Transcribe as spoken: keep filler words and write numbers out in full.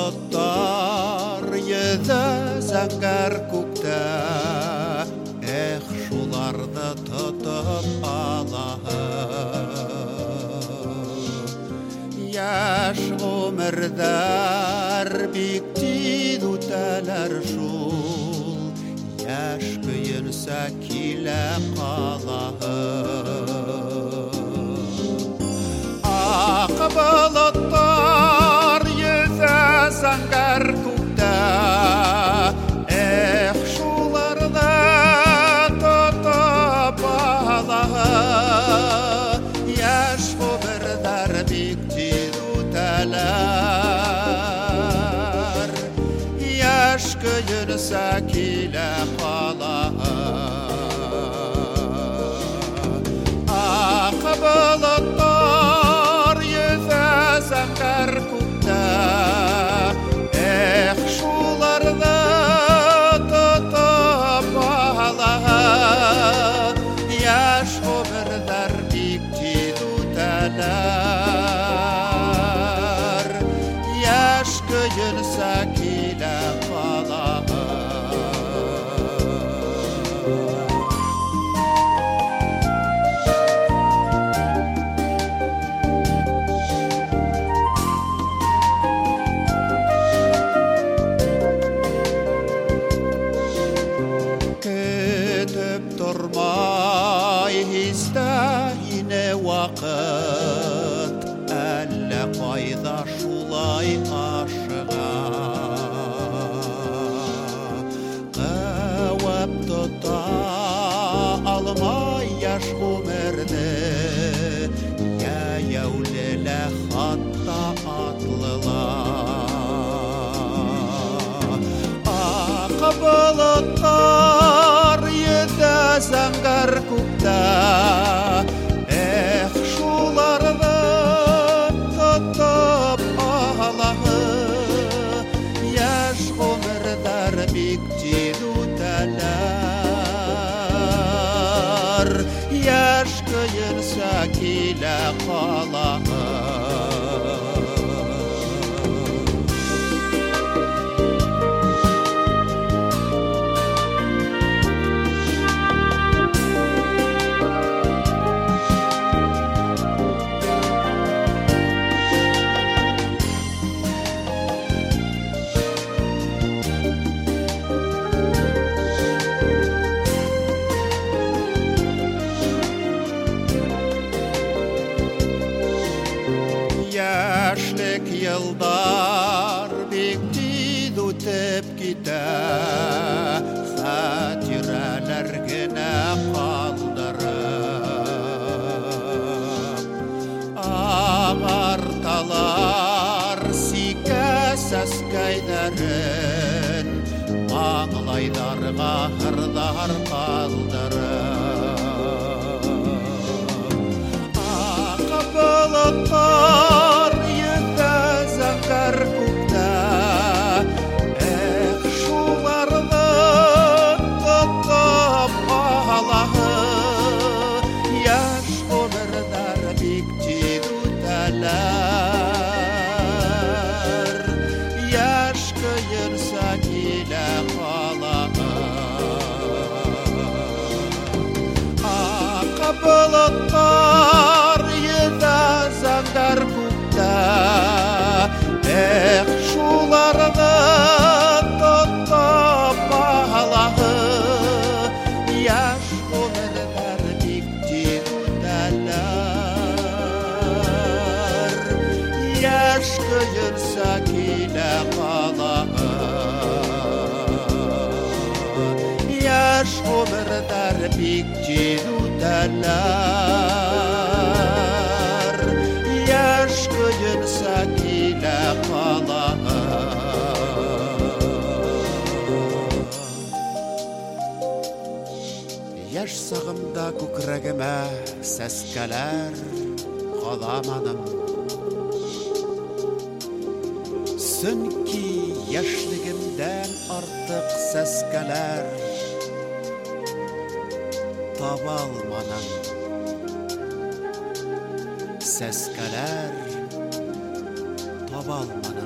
болыттар еді зәңгәр көкте, ех, шуларды тұтып алаһым. Яш ғұмырдар биктен үтәләр шул, яш көйінсә килә қалаһым. Ақ болыттар еді зәңгәр көкте, ех, шуларды тұтып алаһым. Яш ғұмырдар биктен үтәләр, яш көйінсә килә қалаһым. Ақ болыттар еді зәңгәр көкте, ех, шуларды тұтып алаһым. Яш ғұмырдар биктен үтәләр, яш көйінсә килә қалаһым. Көтіп тұрмай естәйіне уақыт, әлі қайда шулай ашыға. Қауап тұта алмай яш ғұмырды, яяулілі хатта атлылар. Ақ болыттар еді зәңгәр көкте, ех, шуларды тұтып алаһым. Яш ғұмырдар биктен үтәләр, яш көйінсә килә қалаһым. Яшлік йылдар биктен үтіп китә, хатирәләр генә калдырып. Ағарталар сикә сәскәйдәрен, маңлайдарға һырдар калдырып. Ақ болыттар еді зәңгәр көкте, ех, шуларды тұтып алаһым. Яш ғұмырдар биктен үтәләр, яш көйінсә килә қалаһым. Ақ болыттар еді зәңгәр көкте, ех, шуларды тұтып алаһым. Яш ғұмырдар биктен үтәләр, яш көйінсә килә қалаһым. Яш ғұмырдар биктен үтәләр, яш көйінсә килә қалаһым. Яш сағымда күкрәгемә сәскәләр каламадым. Сөнки яшьлегемдән артык сәскәләр таба алмадым. Сәскәләр таба алмадым.